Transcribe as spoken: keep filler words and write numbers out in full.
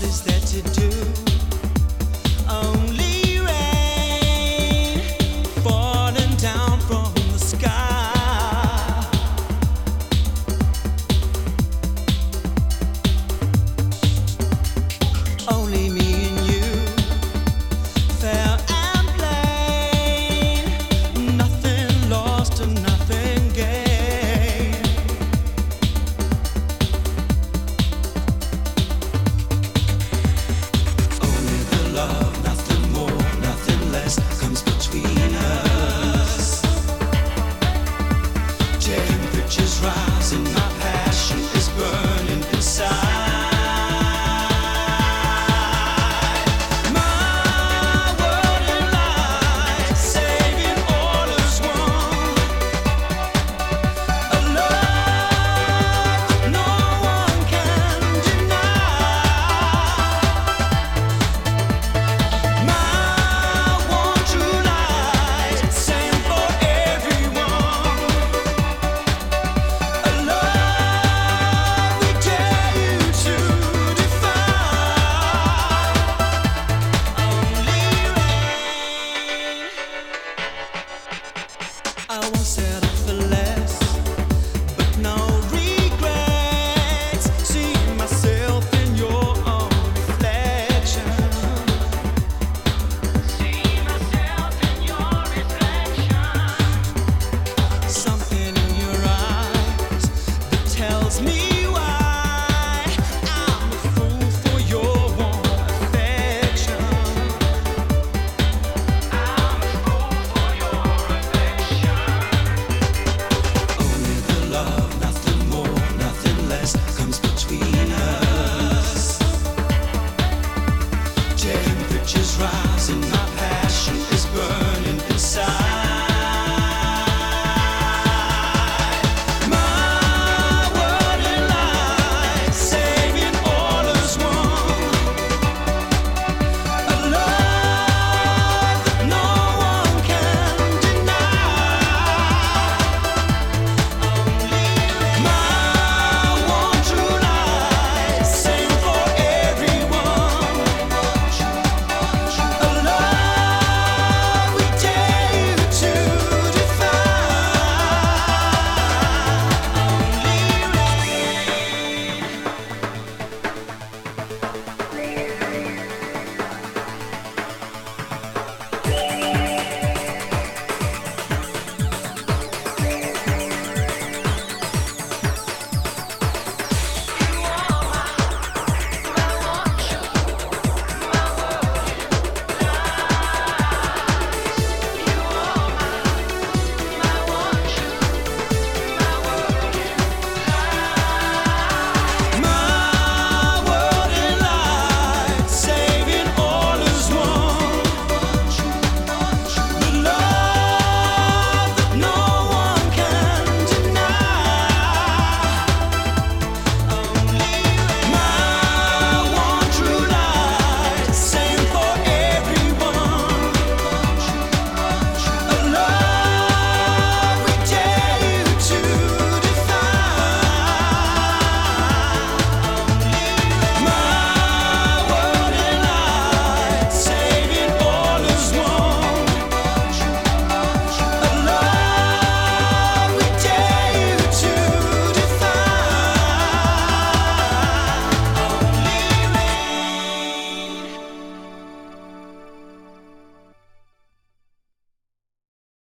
is there to do? Only rain falling down from the sky. Only me and you, fair and plain. Nothing lost and nothing gained. Only the love, nothing more, nothing less, comes between us. Temperatures rising, my passion is burning inside. I won't settle for less.